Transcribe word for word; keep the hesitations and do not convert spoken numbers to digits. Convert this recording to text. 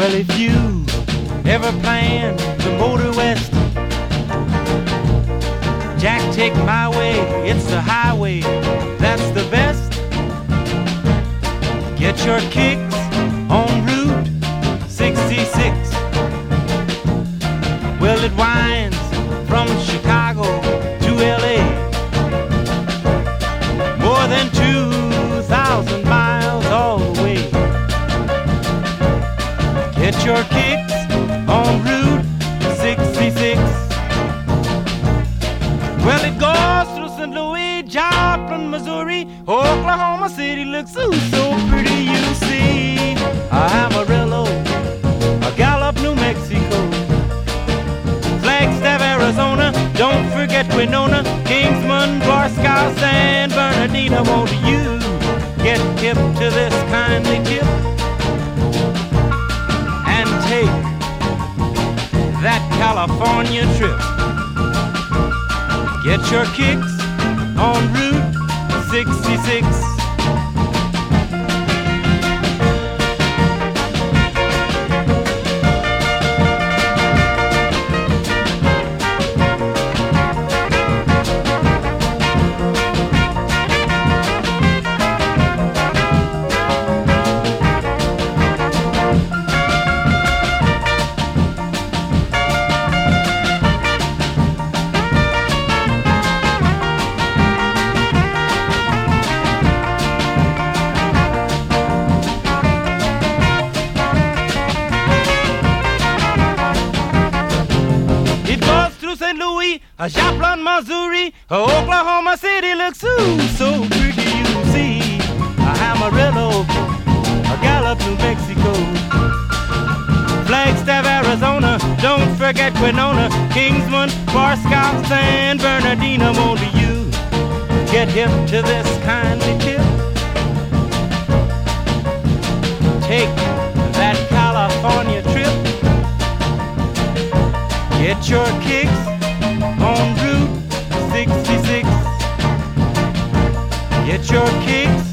Well, if you ever plan to motor west, Jack, take my way, it's the highway, that's the best. Get your kicks on Route sixty-six. Well, it winds from Chicago to L A, more than two thousand miles all the way. Get your kicks on Route sixty-six. Well, it goes through Saint Louis, Joplin, Missouri, Oklahoma City looks ooh, so pretty, you see. Amarillo, Gallup, New Mexico, Flagstaff, Arizona, don't forget Winona, Kingsman, Barstow, San Bernardino. Won't you get hip to this kindly tip and take that California trip? Get your kicks on Route sixty-six. Saint Louis, Joplin, Missouri, Oklahoma City looks ooh, so pretty, you see. Amarillo, Gallup, New Mexico, Flagstaff, Arizona, don't forget Winona, Kingsman, Barstow, San Bernardino. Won't you get hip to this kindly tip? Take that California trip. Get your kicks on Route sixty-six. Get your kicks